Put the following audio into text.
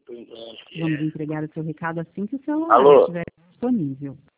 Vamos entregar o seu recado assim que o celular Alô? estiver disponível.